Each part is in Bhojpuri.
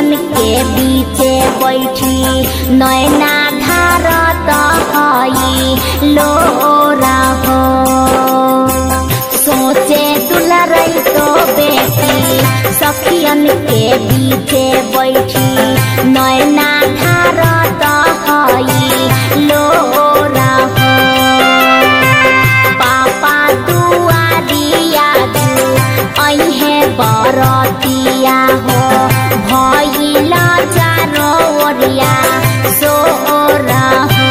सखियन के बीचे बैठी नैना धारत हई लोरा हो। सोचे दुलरई तो बेटी सखियन के बीचे बैठी नैना धारत हई लोरा हो। पापा दुआरिया अहे बरतिया हो भइला चारो ओरिया सोरा हो।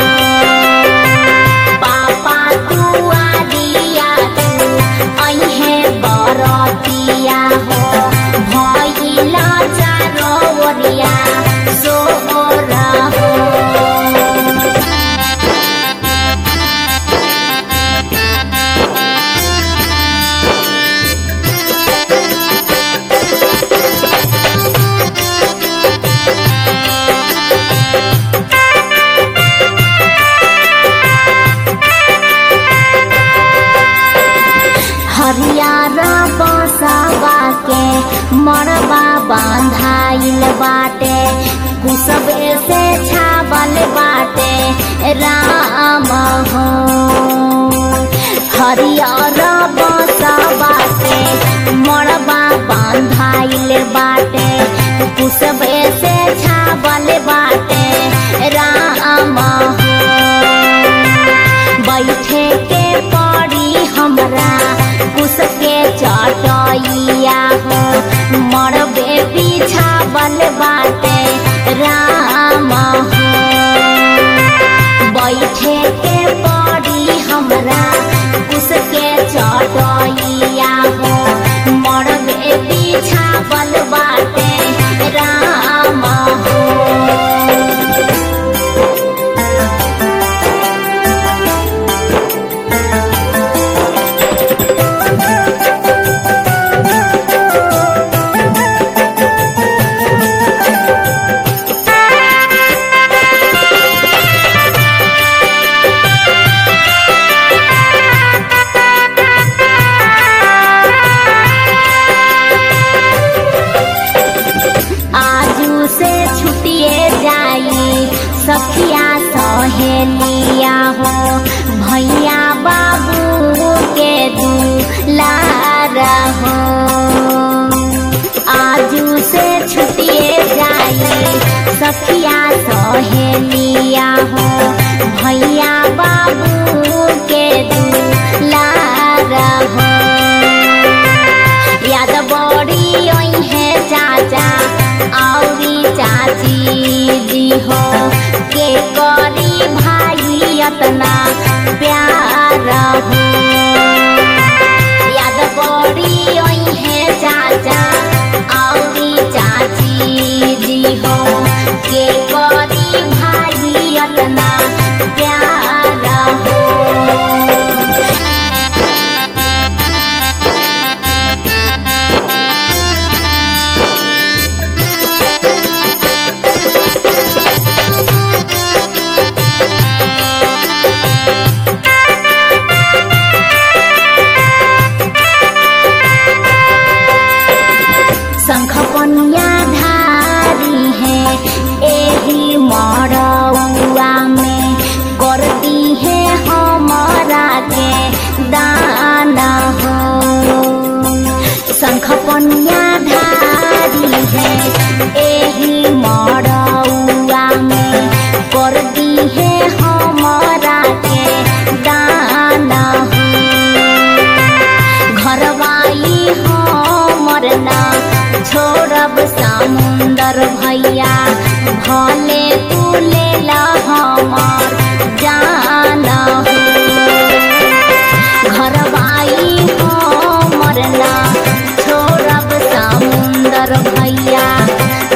पापा दुआरिया अहे बरतिया हो भइला चारो ओरिया सोरा हो। हरियर बसवा के मरबा बांधाइल बाटे कुसबे से छावल बाटे राम हो। हरियर बसवा के मरबा बांधाइल बाटे कुसबे से छावल बाटे राम हो। बैठे के पड़ी हमरा कुसके चटैया हो मरबे बिछावल बाटे राम हो। बैठे के पड़ी हमरा कुसके चटैया हो मरबे बिछावल बाटे राम हो। सखिया सहेलिया हो भैया बाबू के दुलारा हो। आजू से छुटिए जाई सखिया सहेलिया हो भैया बाबू के दुलारा हो। याद बड़ी है चाचा औरी चाची जी हो के करी भाई अतना प्यार हो। याद बड़ी है चाचा औरी चाची जी हो के करी भाई अतना प्यार हो। शंख पनिया धारी है एही मरौआ में करती है हमारा के दाना हो। शंख पनिया धारी है एही मरौआ में करती है हमारा के दाना हो। घरवाई हमर ना छोड़ब समुंदर भैया भले तू ले ला हमार जाना हो। घरवाई हमर ना छोड़ब समुंदर भैया